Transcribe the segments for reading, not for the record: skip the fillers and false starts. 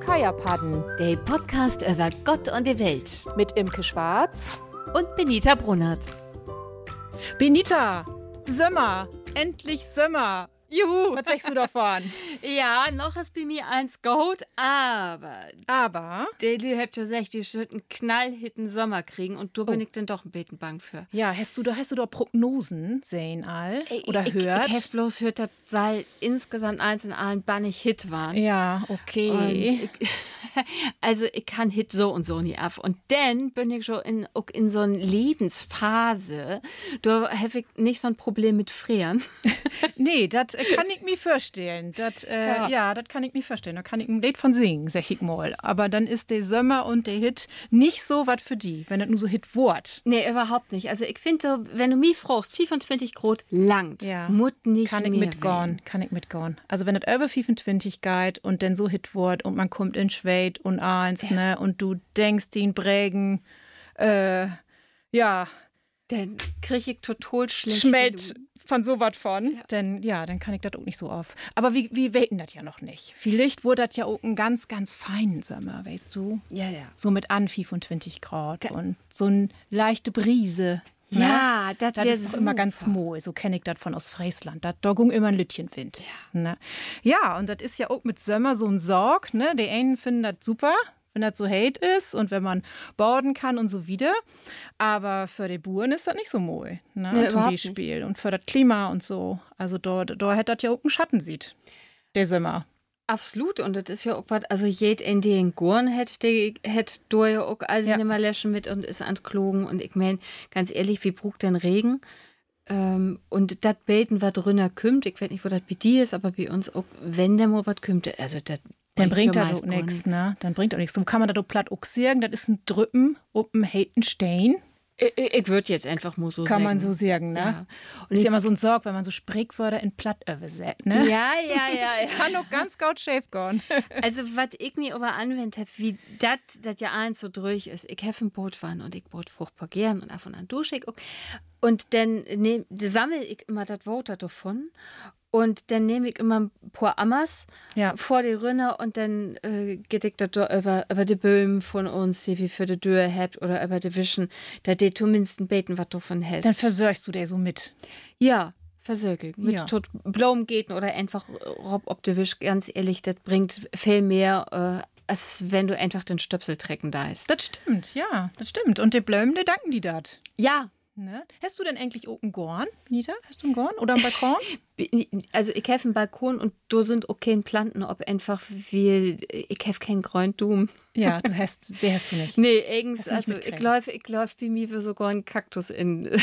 Kajapadden. Der Podcast über Gott und die Welt. Mit Imke Schwarz und Benita Brunnert. Benita, Sommer, endlich Sommer. Juhu. Was sagst du davon? Ja, noch ist bei mir eins gut, aber du habt ja gesagt, wir sollten knallhitten Sommer kriegen und da bin ich dann doch ein bisschen bang für. Ja, hast du da Prognosen sehen all oder hört? Ich hab bloß hört, dass sei insgesamt eins in allen bannig Hit waren. Ja, okay. Also ich kann Hit so und so nie ab. Und dann bin ich schon in so einer Lebensphase, da habe ich nicht so ein Problem mit Frieren. Nee, das kann ich mir vorstellen. Das kann ich mir vorstellen. Da kann ich ein Lied von singen, sag ich mal. Aber dann ist der Sommer und der Hit nicht so was für die, wenn das nur so Hit wird. Nee, überhaupt nicht. Also ich finde so, wenn du mich fragst, 25 Grad langt, muss nicht kann ich mehr mitgehen. Kann ich mitgehen. Also wenn das über 25 geht und dann so Hit wird und man kommt in Schwed und eins, ne, und du denkst den Prägen, dann kriege ich total schlecht. Schmelzt von so was von, dann kann ich das auch nicht so auf. Aber wir weten das ja noch nicht. Vielleicht wurde das ja auch ein ganz, ganz feinen Sommer, weißt du? Ja. So mit an 25 Grad und so eine leichte Brise. Ne? Ja, das ist immer ganz mooi. So kenne ich das von Ostfriesland. Da ging immer ein Lütchen Wind. Ja. Ne? Ja, und das ist ja auch mit Sommer so ein Sorg. Ne? Die einen finden das super, wenn das so hate ist und wenn man borden kann und so wieder. Aber für die Buren ist das nicht so mooi, ne? Nee, zum Beispiel. Nicht. Und für das Klima und so. Also da hätte das ja auch einen Schatten sieht, der Sommer. Absolut, und das ist ja auch was, also jed in den Gorn hätte da ja auch also nicht mehr löschen mit und ist anklogen. Und ich mein, ganz ehrlich, wie brucht denn Regen? Und das Beten, was drunter kommt, ich weiß nicht, wo das bei dir ist, aber bei uns auch, wenn der mal was kommt, also das dann bringt das auch nichts, ne? Dann bringt auch nichts. So kann man das auch platt auch sagen, das ist ein Drüppen auf dem heiten Stein. Ich würde jetzt einfach mal so sagen. Kann man so sagen, ne? Ja. Und ist ja immer so ein Sorg, wenn man so Sprichwörter in platt übersetzt, ne? Ja. Kann doch ganz gut schief gehen. Also, was ich mir aber anwendet habe, wie das ja eins so durch ist. Ich habe ein Boot fahren und ich Boot furchtbar gern und davon an dusche ich auch. Und dann sammle ich immer das Wort davon. Und dann nehme ich immer ein paar Ammers vor die Rünne und dann geht ich das über die Böhmen von uns, die wir für die Tür habt oder über die Wischen, da die zumindest ein Beten was davon hält. Dann versorgst du dir so mit. Ja, versorge ich. Mit tot Blumen oder einfach Rob ob die Wisch, ganz ehrlich, das bringt viel mehr, als wenn du einfach den Stöpsel trecken da ist. Das stimmt, ja, das stimmt. Und die Blumen, die danken die dat. Ja. Ne? Hast du denn eigentlich auch einen Gorn, Nita? Hast du einen Gorn oder einen Balkon? Also ich habe einen Balkon und da sind auch keine Planten, ob einfach ich habe keinen Gründum. Ja, den hast du nicht. Nee, eigens, also ich läufe bei mir für sogar einen Kaktus in in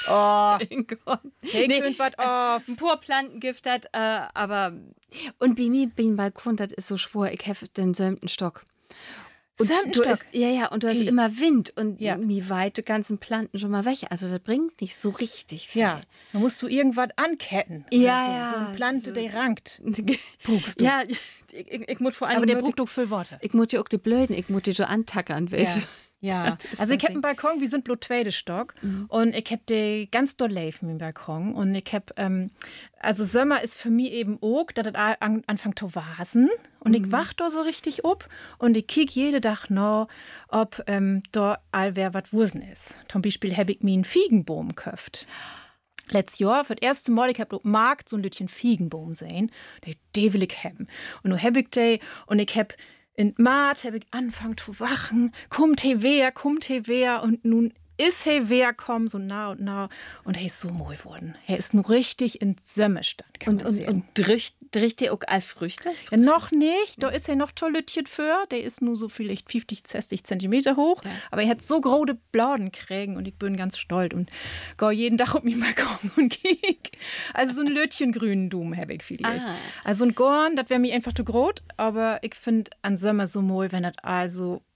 Gorn. Was auf. Ein paar Plantengift hat, aber und bei mir beim Balkon, das ist so schwor, ich habe den 7. Stock. Und du hast immer Wind und mir weit die ganzen Planten schon mal weg. Also das bringt nicht so richtig viel. Ja, dann musst du irgendwas anketten. Ja, so eine Plante, so. die rankt. Brugst du. Ja, ich muss vor allem. Aber der brugt doch viel Worte. Ich muss ja auch die Blöden, ich muss die so antackern, weißt du. Ja, also ich habe einen Balkon, wir sind bloß 2. Stock und ich habe die ganz doll live mit dem Balkon und ich habe, also Sommer ist für mich eben auch, dass es anfängt zu wasen und ich wach da so richtig ab und ich kiek jeden Tag noch, ob da allwer was Wursen ist. Zum Beispiel habe ich mir einen Fiegenbaum gekauft. Letztes Jahr, für das erste Mal, ich habe auf dem Markt so ein Lütchen Fiegenbaum sehen, die will ich haben. Und nun habe ich die und ich habe in Maart habe ich angefangen zu wachen. Kommt he wer. Und nun ist he wer kommen, so nah und er ist so mooi geworden. Er ist nun richtig in Sömmestand. Und dricht ihr auch all Früchte? Ja, noch nicht. Da ist er noch Toilettchen für. Der ist nur so vielleicht 50, 60 Zentimeter hoch. Ja. Aber er hat so große Bladen kriegen und ich bin ganz stolz und gehe jeden Tag auf mich Balkon und kiek. Also so ein Lötchengrünen Dum habe ich vielleicht. Also ein Gorn, das wäre mir einfach zu groß. Aber ich finde an Sommer so mooi, wenn das also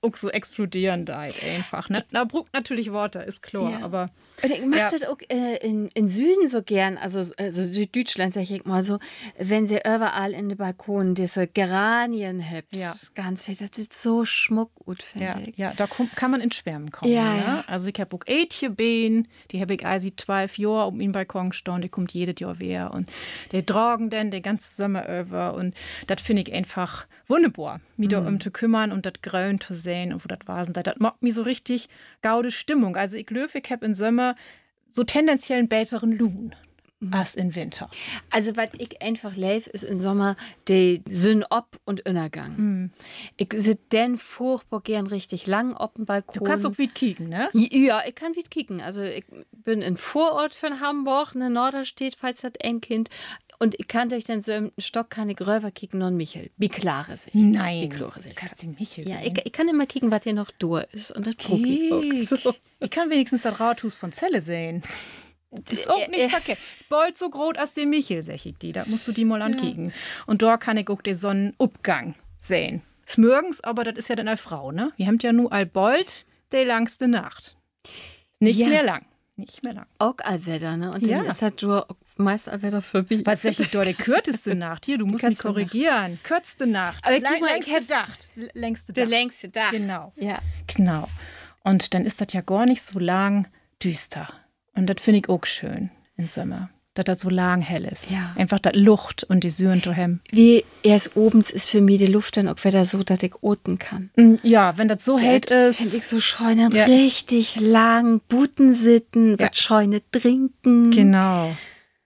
auch so explodieren da einfach. Ne? Na, brucht natürlich Worte, ist klar, aber... Und ich mache das auch in Süden so gern, also Süddeutschland, sag ich mal so, wenn sie überall in den Balkonen diese Geranien habt. Ja. Ganz viel, das sieht so schmuck gut, finde ich. Ja, da kann man ins Schwärmen kommen. Ja, ne? ja. Also ich habe auch Ätchen, die habe ich also 12 Jahre um den Balkon gestanden, die kommt jedes Jahr wieder und der tragen dann den ganzen Sommer über und das finde ich einfach wunderbar, mich da zu kümmern und das Grün zu sehen und wo das Wasen das macht mir so richtig gaude Stimmung. Also ich glaube, ich habe im Sommer so tendenziell einen besseren Lohn als im Winter. Also, was ich einfach lief, ist im Sommer die Sonne ob und Untergang. Ich sitze dann furchtbar gern richtig lang auf dem Balkon. Du kannst auch weit kicken, ne? Ja, ich kann weit kicken. Also, ich bin in Vorort von Hamburg, ne Norderstedt, falls das ein Kind. Und ich kann durch den so Stock kann ich rüber kicken und Michel. Wie klare Sicht. Nein, wie klare Sicht. du kannst die Michel Ja, sehen. ich kann immer kicken, was hier noch durch ist. Und das gucke ich auch. So. Ich kann wenigstens das Rathaus von Celle sehen. Ist auch nicht verkehrt. Es beult so groß als der Michel, sag ich die. Da musst du die mal ankicken. Und da kann ich auch den Sonnenabgang sehen. Es morgens, aber das ist ja dann eine Frau, ne? Wir haben ja nur bald die langste Nacht. Nicht mehr lang. Nicht mehr lang. Auch Allwetter, ne? Und dann ist das nur meist Allwetter vorbei. Was sag ich da, die kürzeste Nacht? Hier, du musst mich korrigieren. Kürzeste Nacht. Aber guck mal, längste Nacht. Längste Der Nacht. längste Tag. Genau. Ja. Genau. Und dann ist das ja gar nicht so lang düster. Und das finde ich auch schön im Sommer. Dass das so lang hell ist. Ja. Einfach das Luft und die Süren daheim. Wie erst obens ist für mich die Luft dann auch wieder so, dass ich oten kann. Ja, wenn das so hell ist. Finde ich so scheunen richtig lang, Buten sitten, was Scheune trinken. Genau.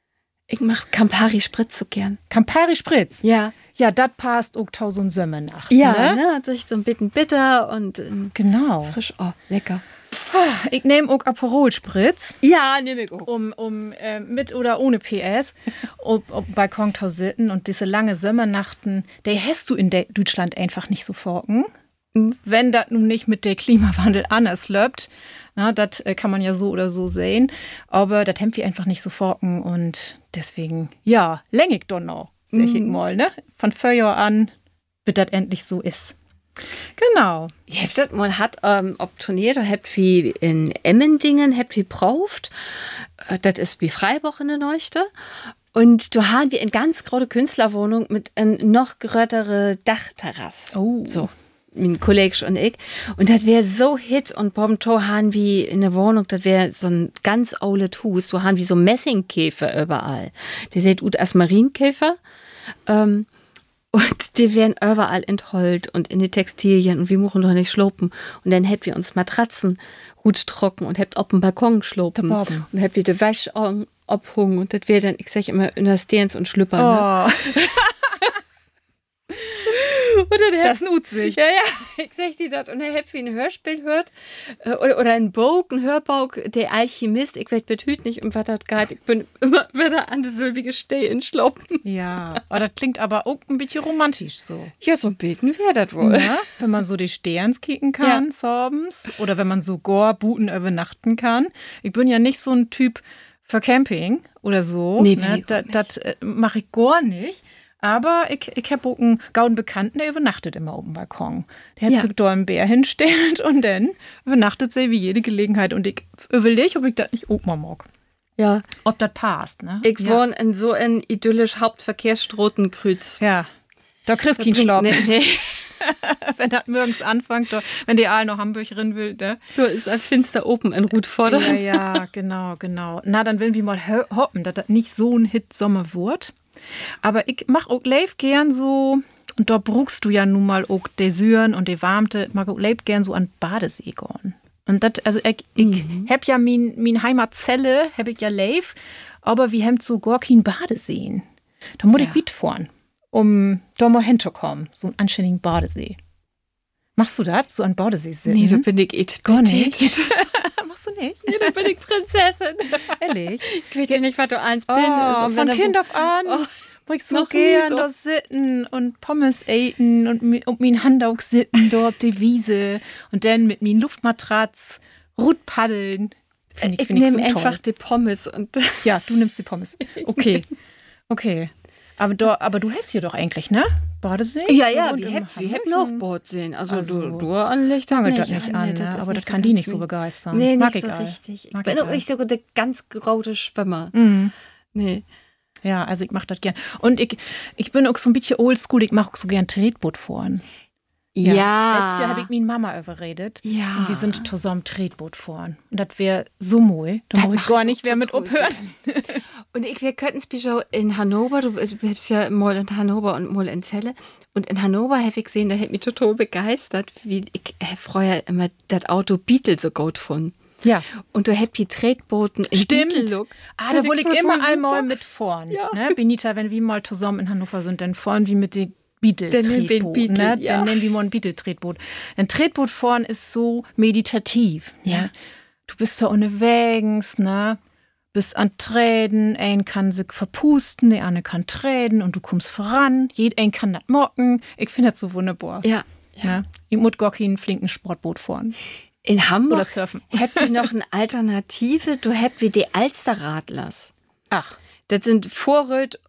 Ich mache Campari Spritz so gern. Campari Spritz. Ja. Ja, das passt auch 1000 Sommernacht. Ja, ne? ne? So ein bisschen bitter und Genau. frisch. Oh, lecker. Ich nehme auch Aperol Spritz. Ja, nehme ich auch. Mit oder ohne PS, auf Balkon zu sitzen und diese lange Sommernachten, die hast du in Deutschland einfach nicht so forken. Wenn das nun nicht mit der Klimawandel anders läuft, das kann man ja so oder so sehen, aber das haben wir einfach nicht so forken und deswegen, ja, längig doch noch, sag ich mal, ne? Von Feuer an, bis das endlich so ist. Genau. Ich hab das mal ob Turnier, habt wie in Emmendingen, habt wie braucht. Das ist wie Freiburg in der Neueste. Und du haben wir eine ganz große Künstlerwohnung mit einer noch größere Dachterrasse. Oh. So, mein Kollege und ich. Und das wäre so hit und Bomto haben wie in der Wohnung, das wäre so ein ganz oules Hus. Du haben wie so Messingkäfer überall. Die seht ut als Marienkäfer. Und die werden überall enthollt und in die Textilien und wir müssen doch nicht schlopen. Und dann hätten wir uns Matratzen gut trocken und hätten auf dem Balkon schlopen. Und hätten wir die Wäsche abhungen und das wäre dann, ich sag immer, in der Steens und Schlüpper. Oh. Ne? Das nutzt sich. Ja, ich sag dir das. Und er hat wie ein Hörspiel hört oder ein Bog, ein Hörbauk, der Alchemist. Ich weiß betüt nicht, um was das geht. Ich bin immer wieder an die sylvige Stehen schloppen. Ja, das klingt aber auch ein bisschen romantisch so. Ja, so ein Beten wäre das wohl. Ja, wenn man so die Sterns kicken kann, abends, oder wenn man so Buten übernachten kann. Ich bin ja nicht so ein Typ für Camping oder so. Nee, ne? Das mache ich gar nicht. Aber ich habe auch einen gauden Bekannten, der übernachtet immer auf dem Balkon. Der hat sich da einen Bär hinstellt und dann übernachtet sie wie jede Gelegenheit. Und ich überlege, ob ich das nicht auch mal mag. Ja. Ob das passt, ne? Ich wohne in so einem idyllisch Hauptverkehrsstraßenkreuz. Ja. Da kriegst du keinen Schlapp. Nee. Wenn das morgens anfängt, wenn die Aal noch Hamburg rein will, ne? Du ist ein finster oben in Ruth vorder. Ja, genau. Na, dann will wir mal hoffen, dass das nicht so ein Hit-Sommer wird. Aber ich mach auch live gern so, und da brauchst du ja nun mal auch die Süren und die Warmte, mag auch live gern so an Badesee gehen. Und das, also ich hab ja mein Heimatzelle, hab ich ja live, aber wir haben so gar keinen Badesee. Da muss ich weit fahren, um da mal hinzukommen, so einen anständigen Badesee. Machst du das, so an Badesee sitzen? Nee, da bin ich gar nicht. Machst du nicht? Ja, da bin ich Prinzessin. Ehrlich? Ich weiß ja nicht, was du eins bin. Von Kind auf an. Ich so gern da sitzen und Pommes eten und mein Handaug sitzen da auf die Wiese und dann mit mir Luftmatratz Rut paddeln. Ich nehme so einfach die Pommes und ja, du nimmst die Pommes. Okay. Aber du hast hier doch eigentlich, ne? Badesee? Ja, wir haben noch Bordseen. Also du anlegst das das nicht an, ne? Aber das kann die nicht so begeistern. Nee, Mag nicht so ich richtig. Ich bin auch nicht so der ganz graute Schwimmer. Nee. Ja, also ich mache das gern. Und ich bin auch so ein bisschen oldschool, ich mache auch so gern Tretboot fahren. Ja. Letztes Jahr habe ich meine Mama überredet. Ja. Und wir sind zusammen Tretboot fahren. Und das wäre so mooi. Da muss ich gar nicht mehr mit aufhören. Und wir könnten es in Hannover, du bist ja mal in Hannover und mal in Celle. Und in Hannover habe ich gesehen, da hat mich total begeistert, wie ich früher immer das Auto Beetle so gut fand. Ja. Und du habt die Tretbooten in Beetle-Look. Da will ich immer einmal mit fahren. Ja. Ne? Benita, wenn wir mal zusammen in Hannover sind, dann fahren wir mit den Beetle-Tretboot. Ne? Dann nehmen wir mal ein Beetle-Tretboot. Ein Tretboot fahren ist so meditativ. Ja. Ne? Du bist da unterwegs, ne? Bist an Träden, ein kann sich verpusten, der andere kann träden und du kommst voran. Ein kann das mocken. Ich finde das so wunderbar. Ja. Ne? Ich muss gar keinen flinken Sportboot fahren. In Hamburg Oder surfen. habt ihr noch eine Alternative. Du habt wie die Alsterradlers. Ach. Das sind Vorräte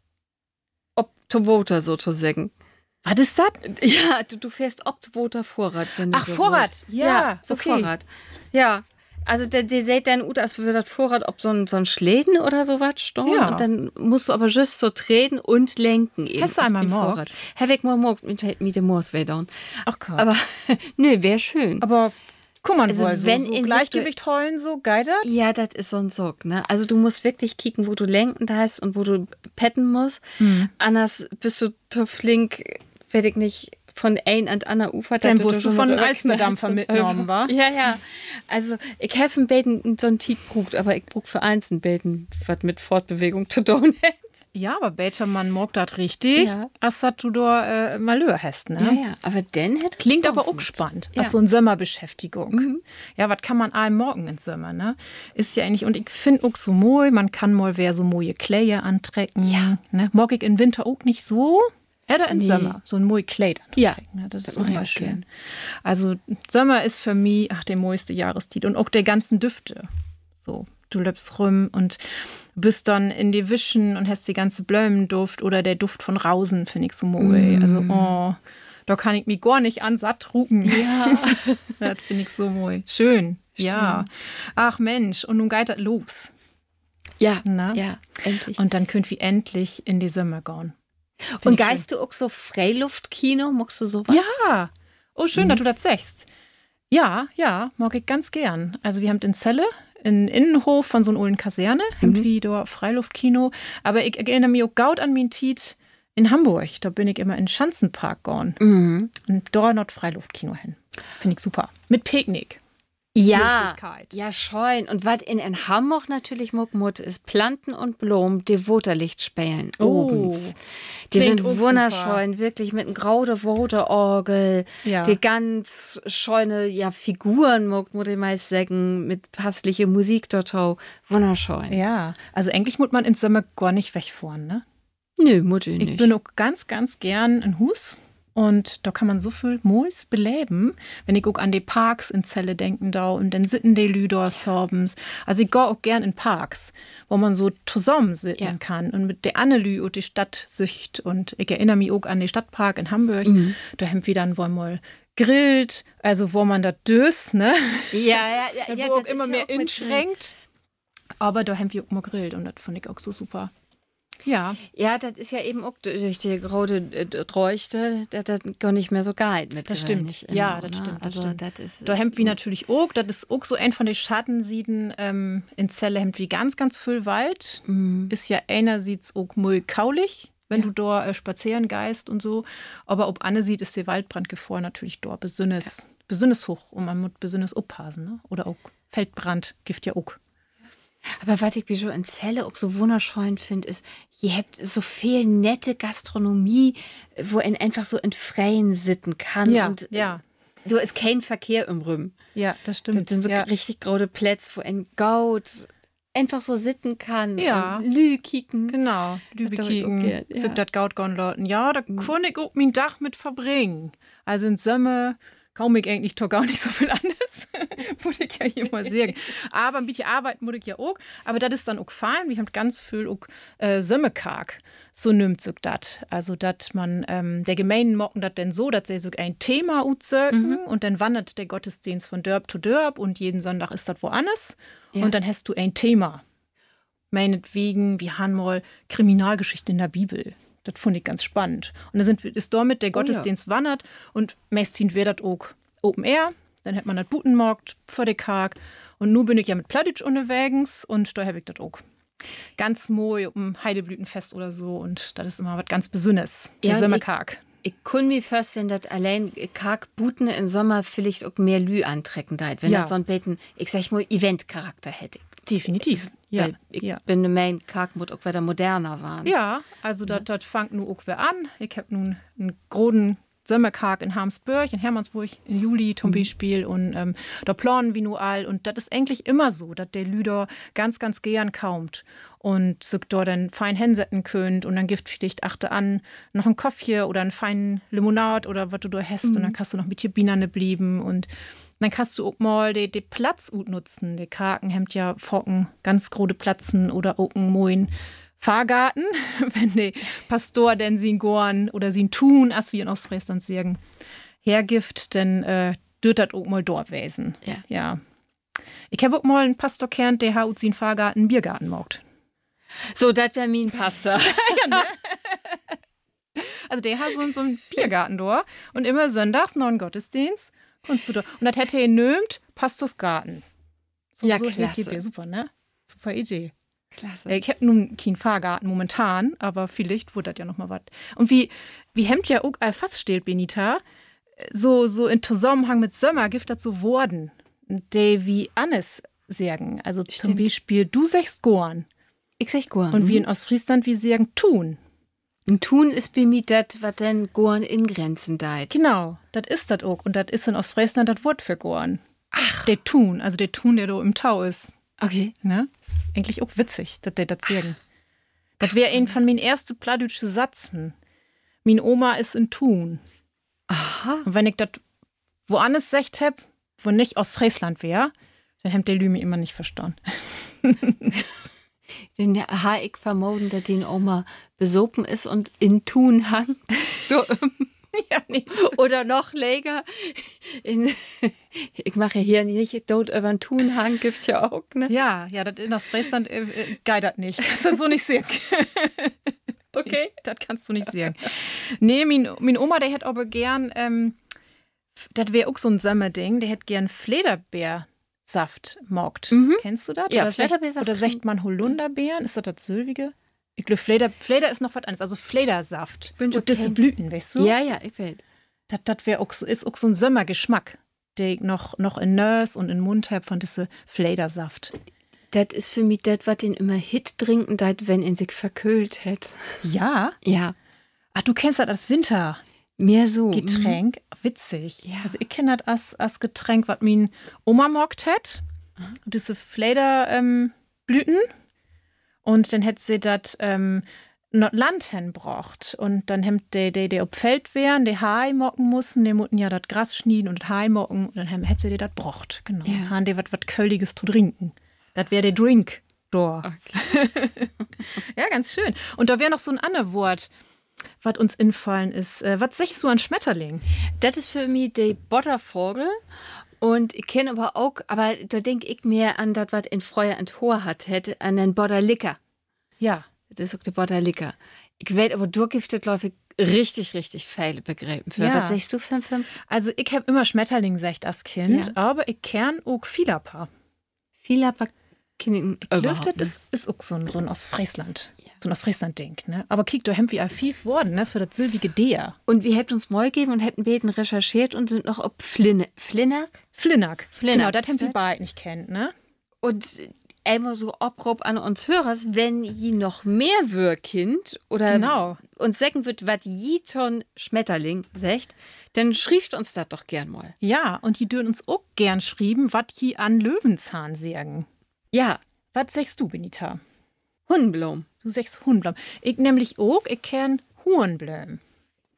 ob Voter sozusagen. Was ist das? Ja, du fährst Voter Vorrat. Wenn du Ach, so Vorrat. willst. Ja, so okay. Vorrat. Ja. Also der seht dann gut, als würde das Vorrat ob so ein Schläden oder sowas stehen. Ja. Und dann musst du aber just so treten und lenken eben. Hast du einmal Vorrat. Habe ich mal mit dem Moos down. Ach Gott. Aber nö, wäre schön. Aber guck mal, Also wohl, wenn so in Gleichgewicht holen, so geil. Ja, das ist so ein Sog, ne? Also du musst wirklich kicken, wo du lenken hast und wo du petten musst. Anders bist du zu flink, werde ich nicht von ein an anderen Ufer. Dann wirst du von Alsterdampfer mitgenommen, wa? Ja. Also ich habe ein Beten so ein Tiet brucht, aber ich bruch für eins ein Beten, was mit Fortbewegung zu tun hat. Ja, aber Beter, man mag das richtig, Ja. als dass du da Malheur hast, ne? Ja, aber dann hätte Klingt aber auch spannend. Ja. Als so eine Sommerbeschäftigung. Ja, was kann man all morgen im Sommer, ne? Ist ja eigentlich, und ich finde auch so mooi, man kann mal wer so moje Kleie antrecken. Ja. Ne? Mag ich im Winter auch nicht so. Oder im Nee. Sommer, so ein mooi Kleid Ja. antrecken. Ne? Das ist Das auch mach ich mal auch schön. gern. Also Sommer ist für mich, der mooiste Jahrestitel und auch der ganzen Düfte. So, du lebst rum und bist dann in die Wischen und hast die ganze Blömenduft oder der Duft von Rausen, finde ich so mooi. Also, da kann ich mich gar nicht an satt rucken. Ja. Das finde ich so mooi. Schön. Ja. Ach Mensch, und nun geht das los. Ja, Na? ja, endlich. Und dann könnt wir endlich in die Sommer gehen. Und geist du auch so Freiluftkino? Magst du sowas? Ja. Oh, schön, dass du das sagst. Ja, mag ich ganz gern. Also wir haben in Celle, in Innenhof von so einer alten Kaserne, haben wir da Freiluftkino. Aber ich erinnere mich auch gaut an mein Tiet in Hamburg. Da bin ich immer in den Schanzenpark gegangen. Und da noch Freiluftkino hin. Finde ich super. Mit Picknick. Ja, Möglichkeit. ja, scheuen. Und was in Hamburg natürlich muckmut ist, Planten und Blumen, die Wutterlicht spielen obens. Die klingt sind auch wunderschön, wirklich mit einem graude Wote-Orgel, Ja. die ganz scheune Figuren muckmut ich meist sagen, mit passliche Musik dort auch. Wunderschön. Ja, also eigentlich muss man im Sommer gar nicht wegfahren, ne? Nö, Mutti nicht. Ich bin auch ganz, ganz gern in Hus. Und da kann man so viel Moos beleben, wenn ich auch an die Parks in Celle denken da und dann sitten die Lüder sobens. Also ich gehe auch gern in Parks, wo man so zusammen sitzen kann und mit der Annelü und die Stadt sücht. Und ich erinnere mich auch an den Stadtpark in Hamburg. Da haben wir dann wohl mal grillt, also wo man da döst, ne? Ja, Wo auch das immer ist ja mehr auch mit inschränkt. Aber da haben wir auch mal grillt und das fand ich auch so super. Ja. Ja, das ist ja eben auch durch die graue Treuchte, das gar nicht mehr so geil mit. Das stimmt. Ja, das stimmt. Also, stimmt. das ist. Da hemmt wie natürlich auch, das ist auch so ein von den Schattensieden in Celle hemmt wie ganz, ganz viel Wald. Ist ja einerseits auch muy kaulig, wenn du da spazieren geist und so. Aber ob Anne sieht, ist der Waldbrandgefahr natürlich da besonders hoch und man muss besonders aufpassen, ne? Oder auch Feldbrand, Gift ja auch. Aber was ich schon in Celle auch so wunderschön finde, ist, ihr habt so viel nette Gastronomie, wo man einfach so in Freien sitten kann. Ja, und ja. Du ist kein Verkehr im Rüm. Ja, das stimmt. Das sind so ja. richtig graue Plätze, wo ein Gaut einfach so sitten kann. Ja. Und Lü kicken. Genau, Lübe Das hab ich auch kicken, gern, ja. sich das Gaut gone Leuten. Ja, da kann ich auch mein Dach mit verbringen. Also in Sommer kaum ich eigentlich doch gar nicht so viel anders. Muss ich ja hier mal sagen. Aber ein bisschen arbeiten muss ich ja auch. Aber das ist dann auch fein. Wir haben ganz viel auch Sömmekag. So nimmt sich das. Also, dass man, der Gemeinen mocken das denn so, dass sie so ein Thema utzögen und dann wandert der Gottesdienst von Dörp zu Dörp und jeden Sonntag ist das woanders. Ja. Und dann hast du ein Thema. Meinetwegen, wir haben mal Kriminalgeschichte in der Bibel. Das fand ich ganz spannend. Und dann ist damit der Gottesdienst wandert und meistens wird das auch Open Air. Dann hat man das Butenmarkt vor der Karg. Und nun bin ich ja mit Plattdeutsch unterwegs und da habe ich das auch. Ganz moi um Heideblütenfest oder so. Und das ist immer was ganz Besonderes. Der Sommerkarg. Ich kann mir vorstellen, dass allein Kargbuten im Sommer vielleicht auch mehr Lü antrecken da, wenn das so ein bisschen, ich sag mal, Event-Charakter hätte. Definitiv. Ja. Ich bin der Main Kargmut auch wieder moderner waren. Ja, also das fängt nun auch wieder an. Ich habe nun einen großen Sommerkarg in Harmsburg, in Hermannsburg, im Juli zum Beispiel. Und da planen wir nur all. Und das ist eigentlich immer so, dass der Lüder ganz, ganz gern kaumt. Und sich da dann fein hinsetzen könnt. Und dann gibt vielleicht achte an, noch ein Kaffee oder einen feinen Limonad oder was du da hast. Und dann kannst du noch mit dir Bienerne blieben. Und dann kannst du auch mal den Platz nutzen. Die Karken haben ja Focken, ganz große Platzen oder auch einen moin Fahrgarten, wenn der Pastor denn sie gorn oder sie tun, als wir in Ostfriesland sagen, hergift, dann dürft das auch mal dort wesen. Ja. Ich habe auch mal einen Pastor kennt, der hat sie Fahrgarten, einen Biergarten macht. So, das wäre mein Pastor. Ja, ne? Also der hat so einen Biergarten dort und immer sonntags noch einen Gottesdienst. Und das hätte er nömt, Pastorsgarten. So klasse. Super, ne? Super Idee. Klasse. Ich habe nun keinen Fahrgarten momentan, aber vielleicht wird das ja noch mal was. Und wie hemmt ja auch fast steht, Benita, so in Zusammenhang mit Sommer gibt das so Worten, die wie Annes sagen. Also zum Beispiel, du sagst Gorn. Ich sag Gorn. Und wie in Ostfriesland, wir sagen tun. Und tun ist bei mir das, was dann Gorn in Grenzen deit. Genau, das ist das auch. Und das ist in Ostfriesland das Wort für Gorn. Ach. Der Tun, also der Tun, der da im Tau ist. Okay. Ne? Ist eigentlich auch witzig, dass der das sagen. Das wäre ein von meinen ersten plattdütschen Sätzen. Min Oma ist in Tun. Aha. Und wenn ich das woanders sagt hab, wo nicht aus Friesland wäre, dann hätte der Lümi immer nicht verstanden. Denn ich vermuten, dass die Oma besopen ist und in Tun hangt. So, ja, nicht. Oder noch länger. Ich mache hier nicht dort über den Tun hang, gibt ja auch, ne? Ja, das in das Friesland geidert nicht. Kannst du so nicht sehen. Okay. Das kannst du nicht sehen. Nee, mein Oma, der hätte aber gern, das wäre auch so ein Sommerding, der hätte gern Flederbeersaft mogt. Kennst du das? Ja, oder Flederbeersaft. Oder sagt man Holunderbeeren? Ist das Sylvige? Ich glaube, Fleder ist noch was anderes. Also Fledersaft. Und diese Blüten, weißt du? Ja, ich weiß. Das wäre auch, ist auch so ein Sommergeschmack, den ich noch in Nörs und in Mund habe von diese Fledersaft. Das ist für mich das, was den immer Hit trinken, wenn ihn sich verkühlt hat. Ja? Ja. Ach, du kennst das als Winter. Mehr so. Getränk, witzig. Ja. Also ich kenne das als Getränk, was mein Oma mogt hat. Diese Flederblüten. Und dann hätte sie das not Land hinbracht. Und dann haben die auf Feld wären, die Hai mocken mussten, die mussten ja das Gras schnieden und das Hai mocken. Und dann hätte sie das brocht. Genau. Ja. Haben die was Kölliges zu trinken. Das wäre der Drink. Da. Okay. Ja, ganz schön. Und da wäre noch so ein anderes Wort, was uns infallen ist. Was sagst du an Schmetterling? Das ist für mich der Bottervogel. Und ich kenne aber da denke ich mehr an das, was in Freuer und Hoher hätte, an den Botterlicker. Ja. Das ist auch der Botterlicker. Ich weiß aber, du gibst das ich richtig, richtig viele Begriffen für. Ja. Was sagst du für einen Film? Also ich habe immer Schmetterling gesagt als Kind, aber ich kenne auch Vielerpaar. Vielerpaar kenne ich glaube, das ist auch so ein aus Friesland. Ja. So ein aus Friesland-Ding, ne? Aber kiek, da haben wir ja viel worden, ne? Für das sylvige Dea. Und wir hätten uns mal gegeben und hätten beten recherchiert und sind noch ob Flinnack. Flinnack. Genau, das haben wir beide nicht kennt, ne? Und einmal so Oprob an uns Hörers, wenn je noch mehr Kind oder uns sagen wird, was je schon Schmetterling sagt, dann schrieft uns das doch gern mal. Ja, und die dürfen uns auch gern schreiben, was je an Löwenzahn sagen. Ja. Was sagst du, Benita? Hundenblom. Du sagst Hundenblom. Ich nämlich auch, ich kenn Hurenblöm.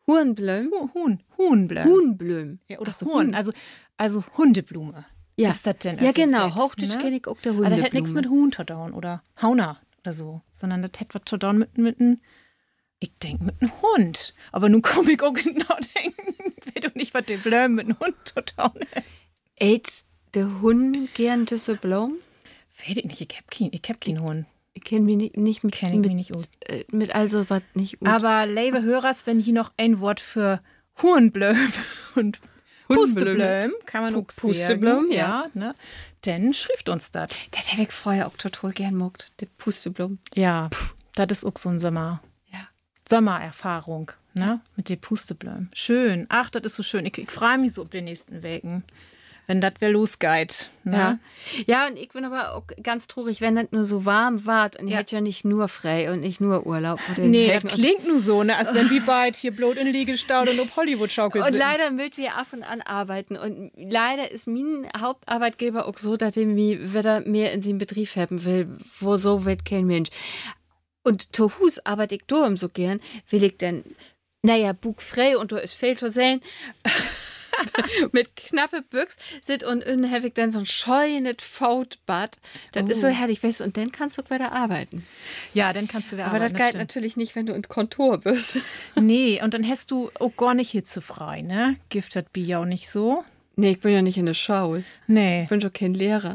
Huhnblüm? Huhnblüm. Huhnblüm. Ja, oder Huhn. Also Hundeblume. Ja. Ist das denn Ja, genau. übersetzt, Hochdeutsch kenne ich auch der Aber Hundeblume. das hat nichts mit Huhn zu tun oder Hauna oder so, sondern das hat was zu tun mit einem, ich denke, mit einem Hund. Aber nun komme ich auch genau denken, weiß doch nicht, was der Blöm mit einem Hund zu tun hat. Ät der Hund gern diese Blumen? Weiß ich nicht, ich hab keinen Hund. Ich kenne mich nicht mit, Kenn ich mich nicht gut. mit also was nicht gut. Aber liebe Hörers, wenn hier noch ein Wort für Huhnblöm und Pusteblöm, kann man auch sagen. Pusteblöm, ja. Ne? Dann schrift uns das. Das habe ich vorher auch total gern mogt, die Pusteblum. Ja, das ist auch so ein Sommererfahrung, ne? Mit den Pusteblöm. Schön. Ach, das ist so schön. Ich freue mich so auf den nächsten Wegen, wenn das wer losgeht. Ne? Ja, und ich bin aber auch ganz traurig, wenn das nur so warm war und ich hätte ja nicht nur frei und nicht nur Urlaub. Nee, das klingt nur so, ne? Als wenn wir beide hier bloß in Liegestau und auf Hollywood-Schaukel sind. Und leider müssen wir ab und an arbeiten. Und leider ist mein Hauptarbeitgeber auch so, dass er mich wieder mehr in seinen Betrieb haben will, wo so wird kein Mensch. Und zu Hus arbeite ich darum so gern, will ich dann, Bug frei und da ist viel zu sehen. Mit knappe Büchs sit und innen habe ich dann so ein scheunes Fautbad. Das ist so herrlich, weißt du, und dann kannst du weiter arbeiten. Ja, dann kannst du wieder arbeiten. Aber das galt natürlich nicht, wenn du in Kontor bist. Nee, und dann hast du auch gar nicht hitzefrei, ne? Gift hat Bier auch nicht so. Nee, ich bin ja nicht in der Schule. Nee. Ich bin schon kein Lehrer.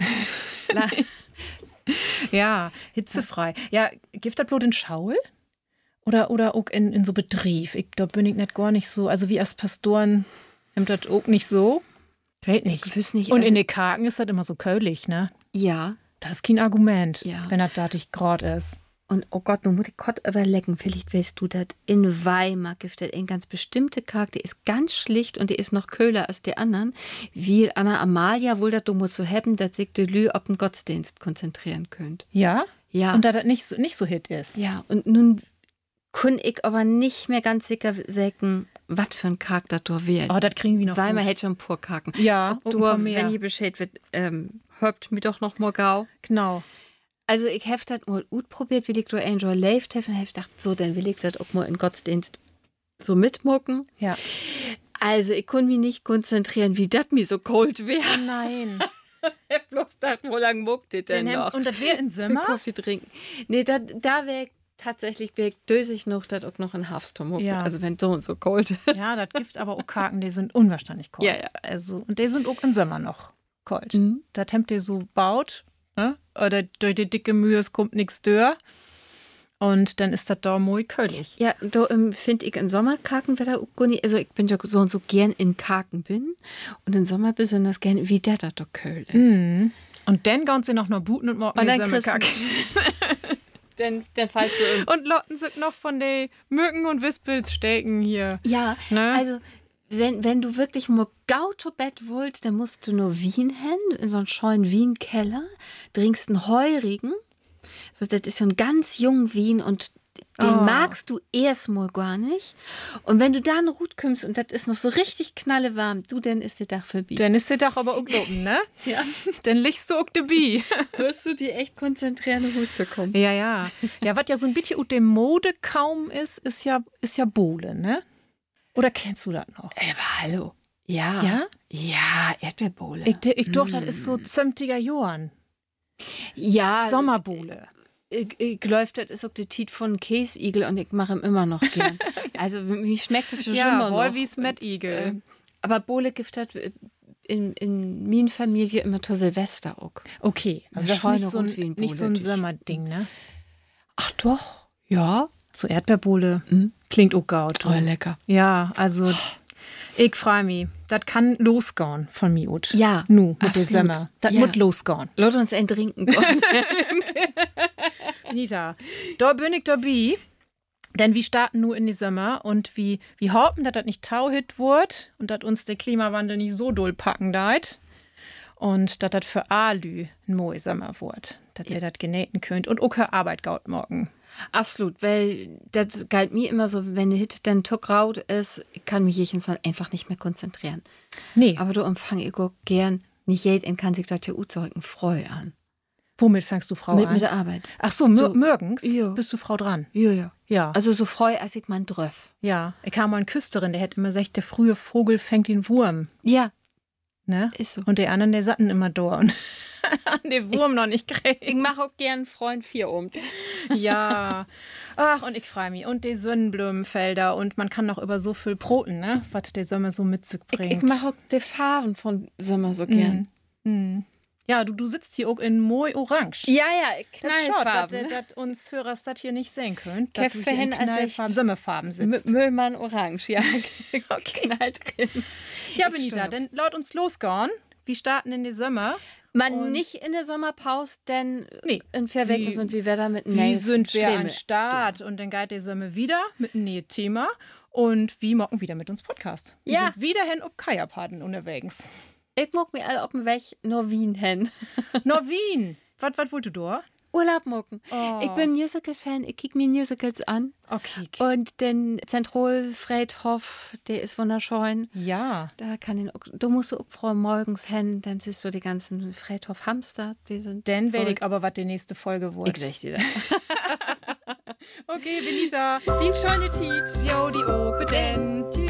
Ja, hitzefrei. Ja, Gift hat Blut in Schaul? Oder auch in so Betrieb? Da bin ich nicht gar nicht so, also wie als Pastoren. Nimmt das auch nicht so? Ich weiß nicht. Ich weiß nicht. Und in den Kaken ist das immer so köhlich, ne? Ja. Das ist kein Argument, ja. Wenn das datig grad ist. Und oh Gott, nun muss ich Gott überlecken. Vielleicht weißt du das. In Weimar gibt es eine ganz bestimmte Kake, die ist ganz schlicht und die ist noch köhler als die anderen. Wie Anna Amalia wohl das dumm zu haben, dass sich die Lü auf den Gottesdienst konzentrieren könnt. Ja? Ja. Und da das nicht so hit ist. Ja, und nun kann ich aber nicht mehr ganz sicher sagen, was für ein Kak das da wird. Oh, das kriegen wir noch. Weil man hätte schon pur Kaken. Ja, du, wenn ihr Bescheid wird, hört mir doch noch mal gau. Genau. Also ich habe das mal gut probiert, will ich da Enjoy Live treffen und habe gedacht, so, dann will ich das auch mal in Gottesdienst so mitmucken. Ja. Also ich konnte mich nicht konzentrieren, wie das mir so kalt wäre. Oh nein. Bloß das, wo lang muckt das denn noch? Und das wäre in Sommer? Kaffee trinken. Nee, da wäre ich tatsächlich dösig noch, das auch noch in Herbst. Ja. Also wenn so und so kalt ist. Ja, das gibt aber auch Kaken, die sind unwahrscheinlich kalt. Ja. Also, und die sind auch im Sommer noch kalt. Mhm. Das Hemd, der so baut, ne? Oder durch die dicke Mühe, es kommt nichts durch. Und dann ist das da muy kölig. Ja, da finde ich in Sommerkaken wieder gut. Also ich bin ja so und so gern in Kaken bin. Und im Sommer besonders gern, wie der da köhl ist. Mhm. Und dann gehen sie noch booten und morgen dann Sommerkake. Dann fällt so und Lotten sind noch von den Mücken und Wispelsstecken hier. Ja, ne? Also wenn du wirklich mal gauto Bett wollt, dann musst du nur Wien hin, in so einen scheuen Wien-Keller, trinkst einen Heurigen. So, das ist so ein ganz jung Wien und den magst du erstmal gar nicht. Und wenn du da in Rut kommst und das ist noch so richtig knallewarm, dann ist der Dach vorbei. Dann ist der Dach aber auch oben, ne? Ja. Dann liegst du auch dabei. Wirst du dir echt konzentrieren und Huste kommen. Ja. Ja, was ja so ein bisschen ut dem Mode kaum ist ja Bohle, ne? Oder kennst du das noch? Aber hallo. Ja. Ja? Ja, Erdbeerbohle. Ich dachte, das ist so 70er Jahren. Ja. Sommerbohle. Ich läuft, das ist auch der Titel von Käsigel und ich mache ihn immer noch gern. Also mir schmeckt das schon immer noch. Ja, wie es mit Igel. Aber Bohle gibt das in meiner Familie immer zur Silvester auch. Okay, also das ist nicht so ein Sommerding, ne? Ach doch, ja. So Erdbeerbohle klingt auch gaut. Toll lecker. Ja, also ich freue mich. Das kann losgehen von mir. Ja, nu mit der Sommer. Das muss losgehen. Lass uns ein Trinken gehen. Nita, da bin ich dabei. Denn wir starten nur in die Sommer und wir hoffen, dass das nicht Tauhit wird und dass uns der Klimawandel nicht so doll packen deit. Und dass das für Alü ein mooie Sommer wird. Dass ihr das genähten könnt und auch Arbeit gaut morgen. Absolut, weil das galt mir immer so, wenn der Hit dann raut ist, kann mich jedes Mal einfach nicht mehr konzentrieren. Nee. Aber du empfang ich auch gern, nicht jeden kann sich das ja uzeugen, Freu an. Womit fängst du Frau an? Mit der Arbeit. Ach so, morgens bist du Frau dran. Ja. Also so freu, als ich man dröff. Ja, ich kam mal eine Küsterin, der hätte immer gesagt, der frühe Vogel fängt den Wurm. Ja. Ne? Ist so. Und die anderen, der satten immer da und den Wurm noch nicht kriegen. Ich mache auch gern Freund 4 um. Ja. Ach, und ich freue mich. Und die Sonnenblumenfelder. Und man kann noch über so viel broten, ne? Was der Sommer so mit sich bringt. Ich mache auch die Farben von Sommer so gern. Ja, du sitzt hier auch in Moi Orange. Ja, Knallfarben. Das uns Hörers das hier nicht sehen könnt. Dass du hier in Knallfarben, Sommerfarben sitzt. Müllmann Orange, ja. Okay. Knall drin. Ja, Benita, dann laut uns losgehen. Wir starten in den Sommer. Man nicht in der Sommerpause, denn in Verwecken sind wir wieder mit einem Wie sind wir an Start? Und dann geht der Sommer wieder mit einem neuen Thema. Und wie mocken wieder mit uns Podcast. Wir sind wieder hin auf Kajapaden unterwegs. Ich muck mir alle auf dem Weg nach Wien hin. Nach Wien? Was wollt du da? Urlaub mucken. Oh. Ich bin Musical-Fan, ich kick mir Musicals an. Okay. Und den Zentralfriedhof, der ist wunderschön. Ja. Du musst auch früh morgens hin, dann siehst du die ganzen Friedhof-Hamster, die sind. Dann werde ich aber, was die nächste Folge wird. Ich sag dir das. Okay, Benita. Die schöne Tiet. Jo, die auch. Bis dann. Tschüss.